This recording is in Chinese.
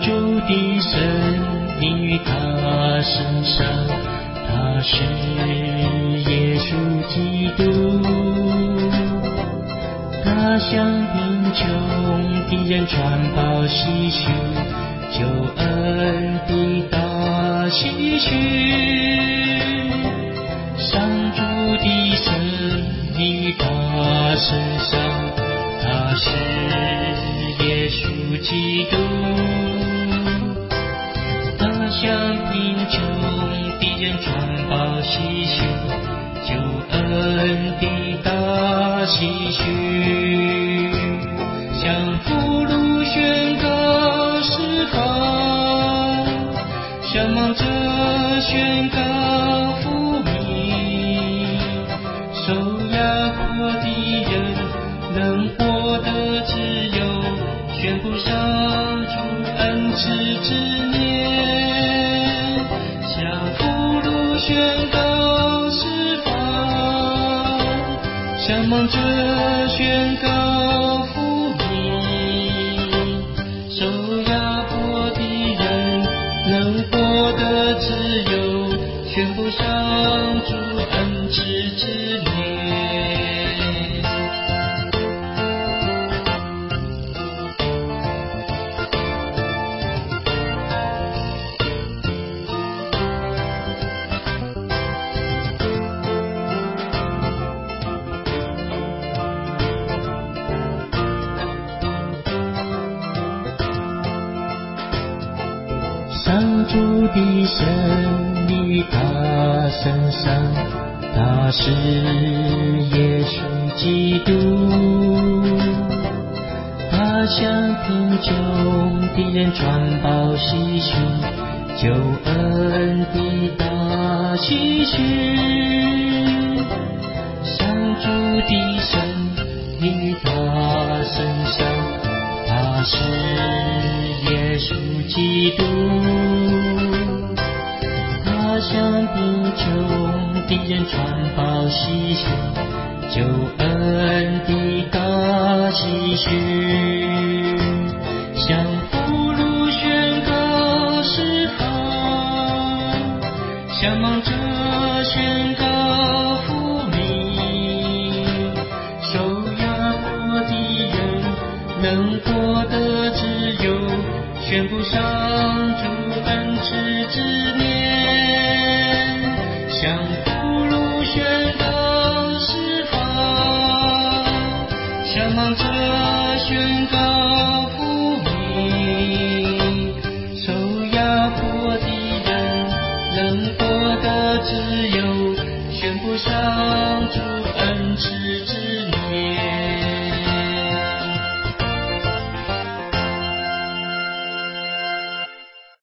主的生命于他身上，他是耶稣基督。他向贫穷的人传报喜讯，救恩的大喜讯。上主的生命于他身上，他是耶稣基督。他向贫穷的人传报喜讯，救恩的大喜讯。向俘虏宣告释放，向盲者宣告福音。受压迫的人能获得自由，宣布上主恩慈之年。向俘虏宣告释放，向盲者宣告福音。受压迫的人能获得自由，宣布上主恩慈之年。上主的生命于他身上，他是耶稣基督。他向贫穷的人传报喜讯，救恩的大喜讯。上主的生命于他身上，他是耶稣基督。他向贫穷的人传报喜讯，救恩的大喜讯。向俘虏宣告释放，向盲者宣告福音。受压迫的人能获得自由，宣布上主恩慈之年。向俘虏宣告释放，向盲者宣告福音。受压迫的人能获得自由，宣布上主